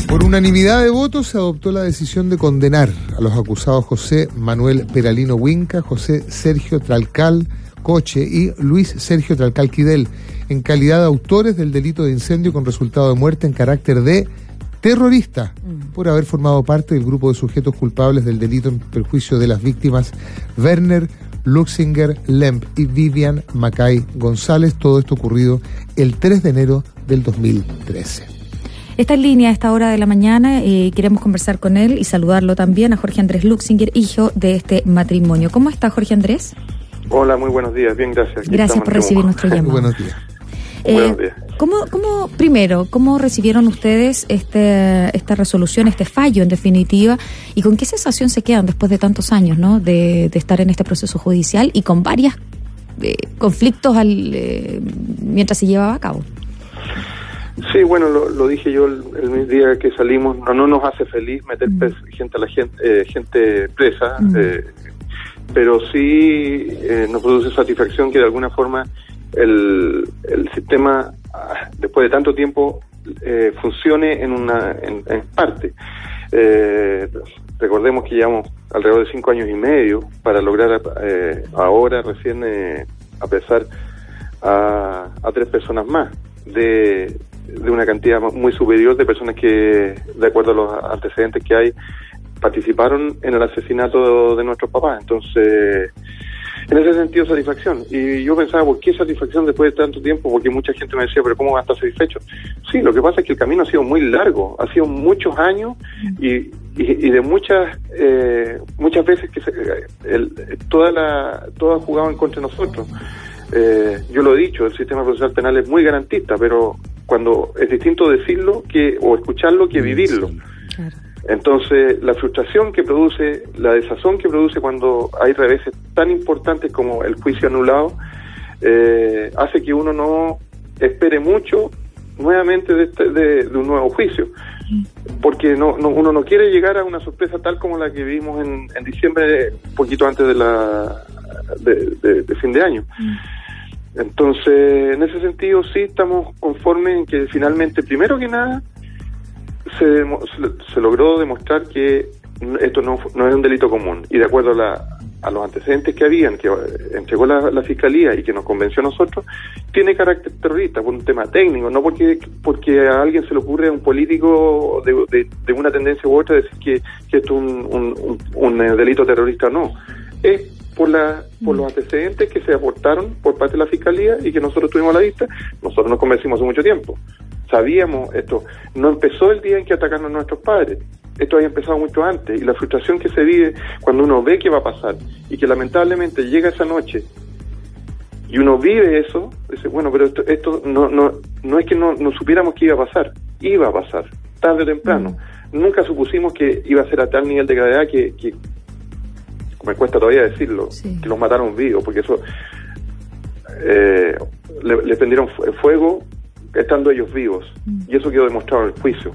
Por unanimidad de votos se adoptó la decisión de condenar a los acusados José Manuel Peralino Huinca, José Sergio Tralcal Coche y Luis Sergio Tralcal Quidel en calidad de autores del delito de incendio con resultado de muerte en carácter de terrorista por haber formado parte del grupo de sujetos culpables del delito en perjuicio de las víctimas Werner Luxinger Lemp y Vivian Macay González. Todo esto ocurrido el 3 de enero del 2013. Está en línea a esta hora de la mañana, queremos conversar con él y saludarlo también a Jorge Andrés Luxinger, hijo de este matrimonio. ¿Cómo está, Jorge Andrés? Hola, muy buenos días, bien, gracias. Gracias por recibir nuestro llamado. Buenos días. Buenos días. ¿Cómo recibieron ustedes esta resolución, este fallo en definitiva, y con qué sensación se quedan después de tantos años, ¿no?, de estar en este proceso judicial y con varios conflictos mientras se llevaba a cabo? Sí, bueno, lo dije yo el día que salimos, no nos hace feliz meter gente presa, pero sí nos produce satisfacción que de alguna forma el sistema, después de tanto tiempo, funcione en parte. Recordemos que llevamos alrededor de 5 años y medio para lograr ahora recién apresar a 3 personas más de una cantidad muy superior de personas que, de acuerdo a los antecedentes que hay, participaron en el asesinato de nuestros papás. Entonces, en ese sentido, satisfacción. Y yo pensaba, ¿por qué satisfacción después de tanto tiempo? Porque mucha gente me decía, ¿pero cómo va a estar satisfecho? Sí, lo que pasa es que el camino ha sido muy largo, ha sido muchos años y de muchas veces que todo ha jugado en contra de nosotros. Yo lo he dicho, el sistema procesal penal es muy garantista, pero cuando es distinto decirlo o escucharlo que vivirlo. Claro. Entonces, la frustración que produce, la desazón que produce cuando hay reveses tan importantes como el juicio anulado, hace que uno no espere mucho nuevamente de un nuevo juicio, porque uno no quiere llegar a una sorpresa tal como la que vivimos en diciembre, un poquito antes de fin de año. Entonces, en ese sentido sí estamos conformes en que finalmente, primero que nada, se logró demostrar que esto no es un delito común, y de acuerdo a los antecedentes que habían, que entregó la Fiscalía y que nos convenció a nosotros, tiene carácter terrorista por un tema técnico, no porque a alguien se le ocurre, a un político de una tendencia u otra, decir que esto es un delito terrorista. No, es por los antecedentes que se aportaron por parte de la Fiscalía y que nosotros tuvimos a la vista. Nosotros nos convencimos hace mucho tiempo. Sabíamos esto. No empezó el día en que atacaron a nuestros padres. Esto había empezado mucho antes. Y la frustración que se vive cuando uno ve que va a pasar y que lamentablemente llega esa noche y uno vive eso, dice, bueno, pero esto no es que no supiéramos que iba a pasar. Iba a pasar, tarde o temprano. Nunca supusimos que iba a ser a tal nivel de gravedad que me cuesta todavía decirlo, que los mataron vivos, porque eso le prendieron fuego estando ellos vivos, y eso quedó demostrado en el juicio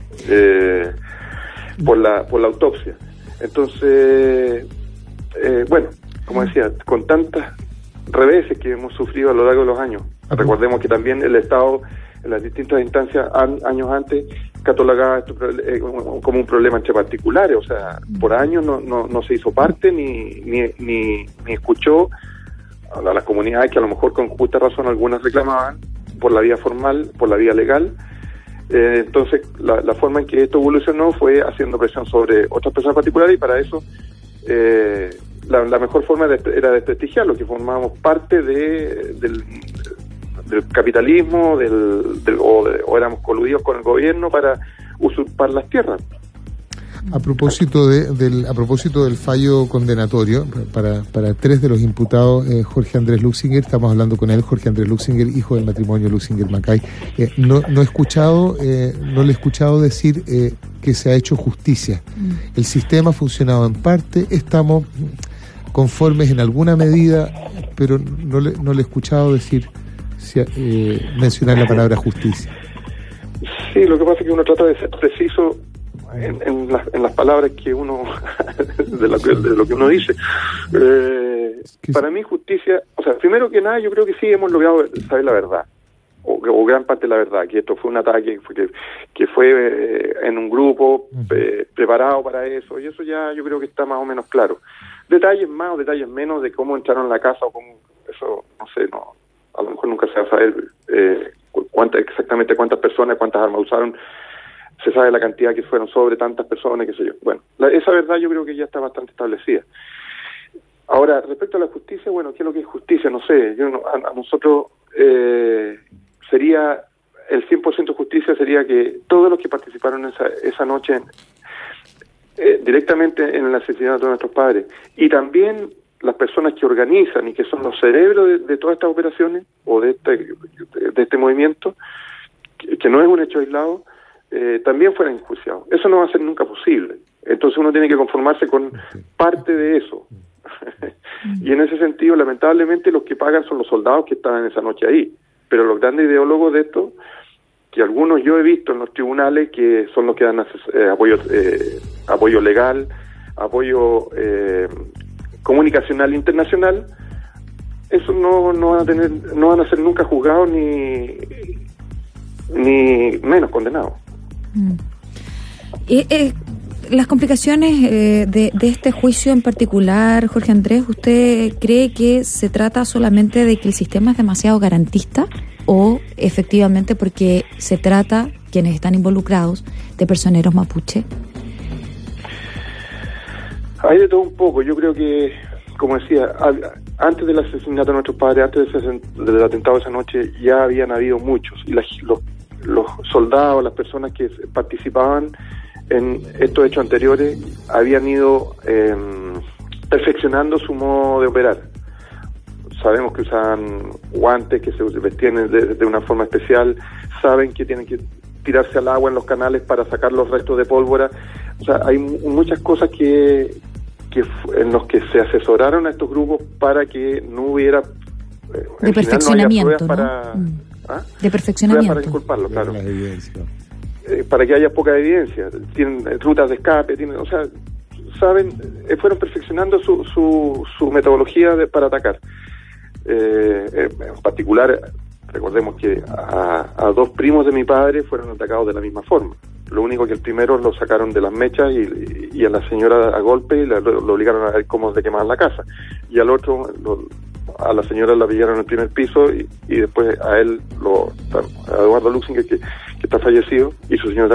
por la autopsia. Entonces, bueno, como decía, con tantas reveses que hemos sufrido a lo largo de los años, recordemos que también el Estado en las distintas instancias años antes catalogaba esto como un problema entre particulares, o sea, por años no se hizo parte ni escuchó a las comunidades que a lo mejor con justa razón algunas reclamaban por la vía formal, por la vía legal. Entonces la forma en que esto evolucionó fue haciendo presión sobre otras personas particulares, y para eso la mejor forma era desprestigiarlo, que formábamos parte del capitalismo, o éramos coludidos con el gobierno para usurpar las tierras. A propósito del fallo condenatorio para 3 de los imputados, Jorge Andrés Luxinger, estamos hablando con él, Jorge Andrés Luxinger, hijo del matrimonio Luxinger Macay. No le he escuchado decir que se ha hecho justicia. El sistema ha funcionado en parte, estamos conformes en alguna medida, pero no le he escuchado mencionar la palabra justicia. Sí, lo que pasa es que uno trata de ser preciso en las palabras que uno de lo que uno dice. Para mí justicia, o sea, primero que nada yo creo que sí hemos logrado saber la verdad. o gran parte de la verdad, que esto fue un ataque que fue en un grupo preparado para eso, y eso ya yo creo que está más o menos claro. Detalles más o detalles menos de cómo entraron a la casa o cómo, eso no sé, no, a lo mejor nunca se va a saber exactamente cuántas personas, cuántas armas usaron. Se sabe la cantidad que fueron sobre tantas personas, qué sé yo. Bueno, esa verdad yo creo que ya está bastante establecida. Ahora, respecto a la justicia, bueno, ¿qué es lo que es justicia? No sé, a nosotros sería, el 100% justicia sería que todos los que participaron esa noche directamente en el asesinato de nuestros padres, y también las personas que organizan y que son los cerebros de todas estas operaciones, o de este movimiento, que no es un hecho aislado, también fueran enjuiciados. Eso no va a ser nunca posible. Entonces uno tiene que conformarse con parte de eso. Y en ese sentido, lamentablemente, los que pagan son los soldados que estaban esa noche ahí. Pero los grandes ideólogos de esto, que algunos yo he visto en los tribunales, que son los que dan apoyo legal, apoyo comunicacional internacional, eso no van a ser nunca juzgados ni menos condenados. Las complicaciones de este juicio en particular, Jorge Andrés, ¿usted cree que se trata solamente de que el sistema es demasiado garantista o efectivamente porque se trata, quienes están involucrados, de personeros mapuche? Hay de todo un poco. Yo creo que, como decía, antes del asesinato de nuestros padres, antes del atentado de esa noche, ya habían habido muchos. Y los soldados, las personas que participaban en estos hechos anteriores, habían ido perfeccionando su modo de operar. Sabemos que usaban guantes, que se vestían de una forma especial, saben que tienen que tirarse al agua en los canales para sacar los restos de pólvora. O sea, hay muchas cosas en los que se asesoraron a estos grupos para que no hubiera de perfeccionamiento, ¿no? De perfeccionamiento para disculparlo, claro. Para que haya poca evidencia. Tienen rutas de escape, o sea, saben, fueron perfeccionando su metodología para atacar. En particular, recordemos que a dos primos de mi padre fueron atacados de la misma forma. Lo único que el primero lo sacaron de las mechas y a la señora a golpe y lo obligaron a ver cómo le quemaban la casa. Y al otro, a la señora la pillaron en el primer piso y después a él, a Eduardo Luxinger, que está fallecido, y su señora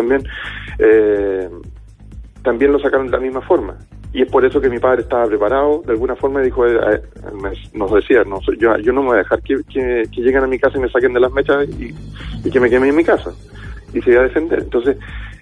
también lo sacaron de la misma forma. Y es por eso que mi padre estaba preparado, de alguna forma, y dijo, nos decía, yo no me voy a dejar que lleguen a mi casa y me saquen de las mechas y que me quemen en mi casa. Y se iba a defender. Entonces,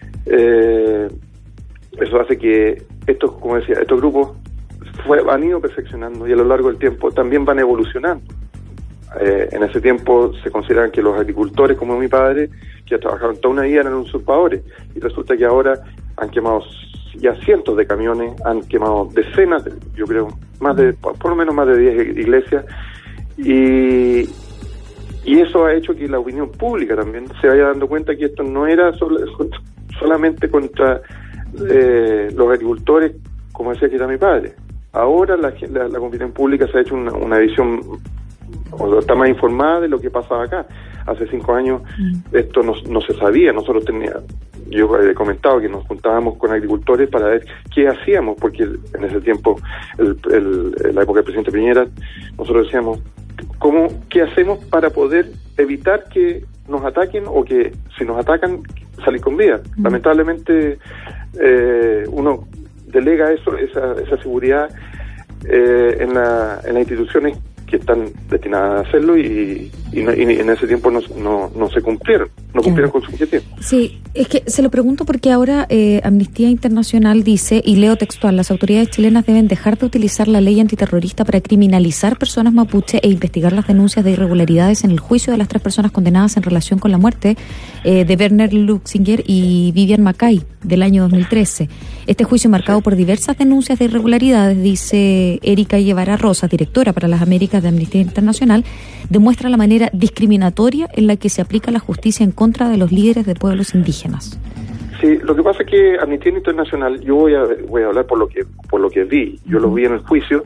eso hace que estos grupos han ido perfeccionando y a lo largo del tiempo también van evolucionando. En ese tiempo se consideran que los agricultores, como mi padre, que trabajaron toda una vida, eran usurpadores, y resulta que ahora han quemado ya cientos de camiones, han quemado decenas, yo creo, por lo menos más de 10 iglesias, y eso ha hecho que la opinión pública también se vaya dando cuenta que esto no era solamente contra los agricultores, como decía que era mi padre. Ahora la opinión pública se ha hecho una visión, o está más informada de lo que pasaba acá. Hace 5 años esto no se sabía. Yo he comentado que nos juntábamos con agricultores para ver qué hacíamos, porque en ese tiempo, en la época del presidente Piñera, nosotros decíamos, ¿qué hacemos para poder evitar que nos ataquen o que si nos atacan salir con vida? Lamentablemente uno delega esa seguridad en las instituciones que están destinadas a hacerlo y en ese tiempo no se cumplieron, cumplieron con su objetivo. Sí, es que se lo pregunto porque ahora Amnistía Internacional dice, y leo textual, las autoridades chilenas deben dejar de utilizar la ley antiterrorista para criminalizar personas mapuche e investigar las denuncias de irregularidades en el juicio de las 3 personas condenadas en relación con la muerte de Werner Luxinger y Vivian Mackay del año 2013. Este juicio, marcado por diversas denuncias de irregularidades, dice Erika Guevara Rosa, directora para las Américas de Amnistía Internacional, demuestra la manera discriminatoria en la que se aplica la justicia en contra de los líderes de pueblos indígenas. Sí, lo que pasa es que Amnistía Internacional, yo voy a hablar por lo que vi, yo lo vi en el juicio,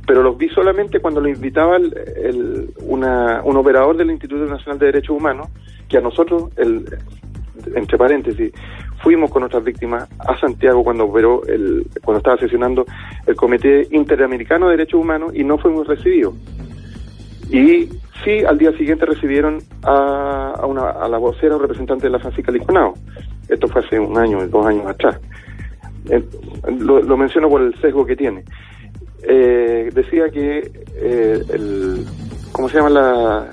pero los vi solamente cuando lo invitaba un operador del Instituto Nacional de Derechos Humanos, que a nosotros, entre paréntesis, fuimos con nuestras víctimas a Santiago cuando estaba sesionando el Comité Interamericano de Derechos Humanos, y no fuimos recibidos. Y sí, al día siguiente recibieron a la vocera o representante de la FACICA Liconao. Esto fue hace 1 año, 2 años atrás. Lo menciono por el sesgo que tiene. Decía que ¿cómo se llama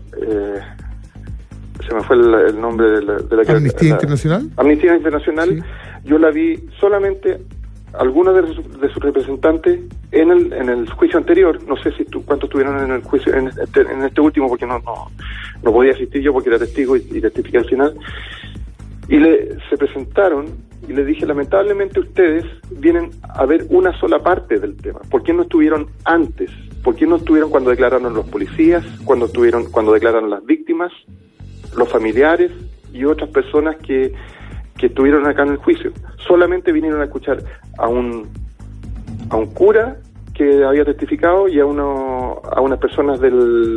se me fue el nombre de la ¿Amnistía Internacional? Amnistía Internacional, sí. Yo la vi solamente algunos de sus representantes en el juicio anterior. No sé cuántos estuvieron en el juicio en este último, porque no podía asistir yo porque era testigo y testifiqué al final. Y se presentaron y le dije, lamentablemente ustedes vienen a ver una sola parte del tema. ¿Por qué no estuvieron antes? ¿Por qué no estuvieron cuando declararon los policías, cuando declararon las víctimas, los familiares y otras personas que estuvieron acá en el juicio? Solamente vinieron a escuchar a un cura que había testificado y a unas personas de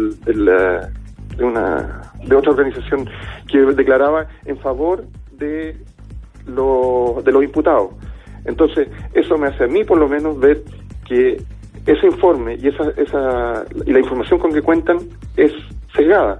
otra organización que declaraba en favor de los imputados. Entonces, eso me hace a mí, por lo menos, ver que ese informe y y la información con que cuentan es sesgada.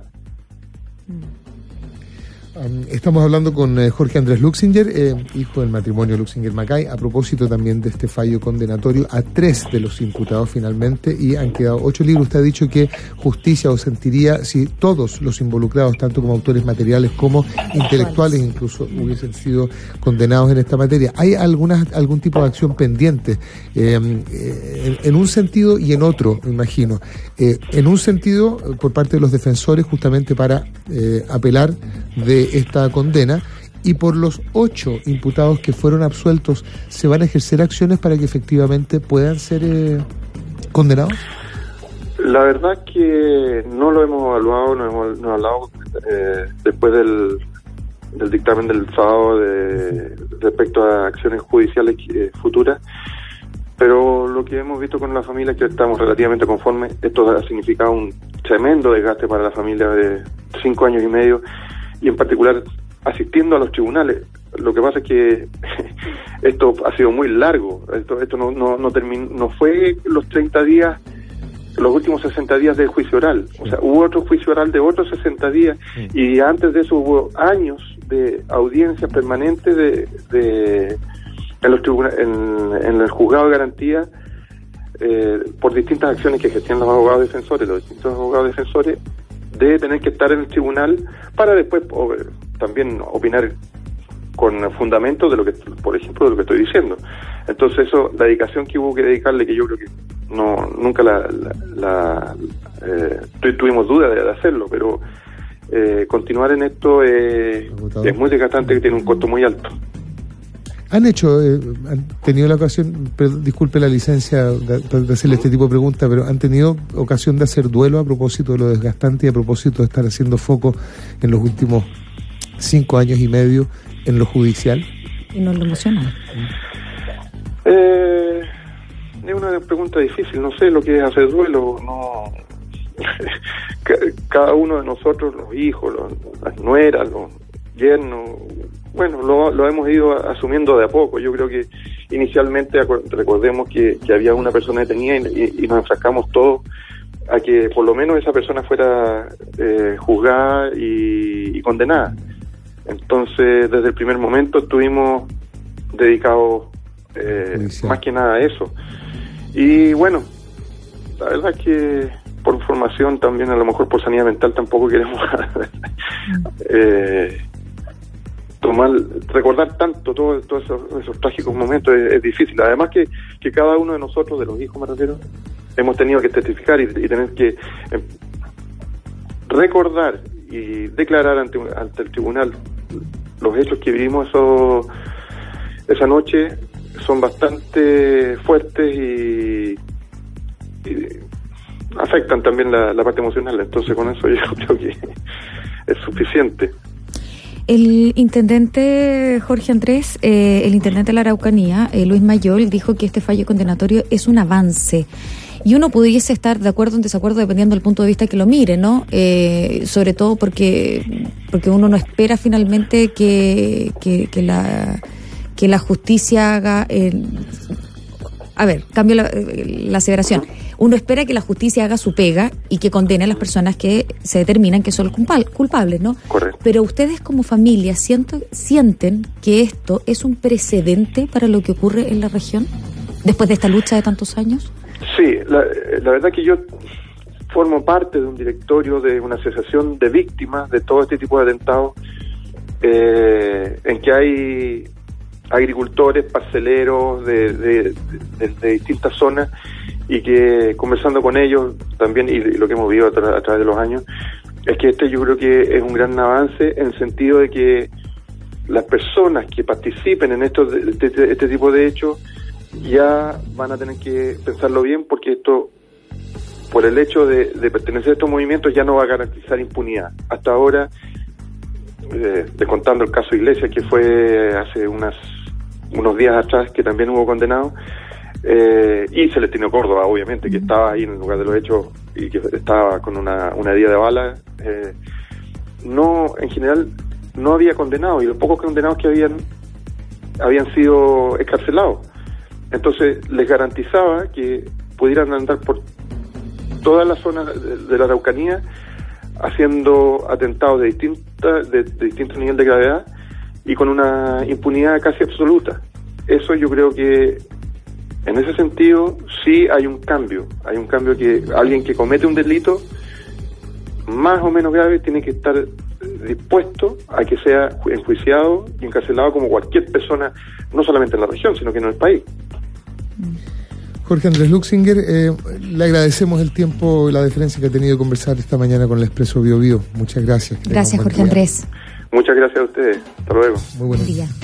Estamos hablando con Jorge Andrés Luxinger, hijo del matrimonio Luxinger-Macay, a propósito también de este fallo condenatorio a 3 de los imputados finalmente, y han quedado 8 libres. Usted ha dicho que justicia o sentiría si todos los involucrados, tanto como autores materiales como intelectuales, incluso hubiesen sido condenados en esta materia. ¿Hay algún tipo de acción pendiente? En un sentido y en otro, me imagino. En un sentido, por parte de los defensores, justamente para apelar de esta condena, y por los 8 imputados que fueron absueltos, ¿se van a ejercer acciones para que efectivamente puedan ser condenados? La verdad que no lo hemos evaluado, no hemos hablado después del dictamen del sábado respecto a acciones judiciales futuras, pero lo que hemos visto con la familia es que estamos relativamente conformes. Esto ha significado un tremendo desgaste para la familia de 5 años y medio, y en particular asistiendo a los tribunales. Lo que pasa es que esto ha sido muy largo. Esto no terminó, no fue los 30 días, los últimos 60 días del juicio oral. O sea, hubo otro juicio oral de otros 60 días, y antes de eso hubo años de audiencias permanentes en los tribunales, en el juzgado de garantía, por distintas acciones que gestionan los distintos abogados defensores, de tener que estar en el tribunal para después también opinar con fundamento de lo que, por ejemplo, de lo que estoy diciendo. Entonces eso, la dedicación que hubo que dedicarle, que yo creo que nunca tuvimos duda de hacerlo, pero continuar en esto es muy desgastante, que tiene un costo muy alto. Han tenido la ocasión, disculpe la licencia de hacerle este tipo de preguntas, pero ¿han tenido ocasión de hacer duelo a propósito de lo desgastante y a propósito de estar haciendo foco en los últimos 5 años y medio en lo judicial? Y no en lo emocional. Es una pregunta difícil, no sé lo que es hacer duelo, no. Cada uno de nosotros, los hijos, las nueras, los yernos, bueno, lo hemos ido asumiendo de a poco. Yo creo que inicialmente, recordemos que había una persona detenida y nos enfrascamos todos a que por lo menos esa persona fuera juzgada y condenada. Entonces, desde el primer momento estuvimos dedicados más que nada a eso. Y bueno, la verdad es que por formación también, a lo mejor por sanidad mental, tampoco queremos recordar tanto todos esos trágicos momentos. Es difícil. Además que cada uno de nosotros, de los hijos me refiero, hemos tenido que testificar y tener que recordar y declarar ante el tribunal los hechos que vivimos esa noche. Son bastante fuertes y afectan también la parte emocional. Entonces con eso yo creo que es suficiente. El intendente Jorge Andrés, el intendente de la Araucanía, Luis Mayol, dijo que este fallo condenatorio es un avance Y uno pudiese estar de acuerdo o en desacuerdo dependiendo del punto de vista que lo mire, ¿no? Sobre todo porque uno no espera finalmente que la justicia haga... cambio la aseveración. Uno espera que la justicia haga su pega y que condene a las personas que se determinan que son culpables, ¿no? Correcto. Pero ustedes como familia sienten que esto es un precedente para lo que ocurre en la región después de esta lucha de tantos años. Sí, la verdad que yo formo parte de un directorio de una asociación de víctimas de todo este tipo de atentados, en que hay agricultores, parceleros de distintas zonas, y que conversando con ellos también, y lo que hemos vivido a través de los años, es que yo creo que es un gran avance en el sentido de que las personas que participen en este tipo de hechos ya van a tener que pensarlo bien, porque esto, por el hecho de pertenecer a estos movimientos, ya no va a garantizar impunidad. Hasta ahora, descontando el caso Iglesias, que fue hace unos días atrás, que también hubo condenado, y Celestino Córdoba, obviamente, que estaba ahí en el lugar de los hechos y que estaba con una herida de bala, en general no había condenado, y los pocos condenados que habían sido excarcelados. Entonces les garantizaba que pudieran andar por toda la zona de la Araucanía haciendo atentados de distinto nivel de gravedad y con una impunidad casi absoluta. Eso yo creo que en ese sentido sí hay un cambio que alguien que comete un delito más o menos grave tiene que estar dispuesto a que sea enjuiciado y encarcelado como cualquier persona, no solamente en la región, sino que en el país. Jorge Andrés Luxinger, le agradecemos el tiempo y la deferencia que ha tenido de conversar esta mañana con el Expreso Bio Bio. Muchas gracias. Gracias, Jorge Andrés. Muchas gracias a ustedes. Hasta luego. Muy buen día.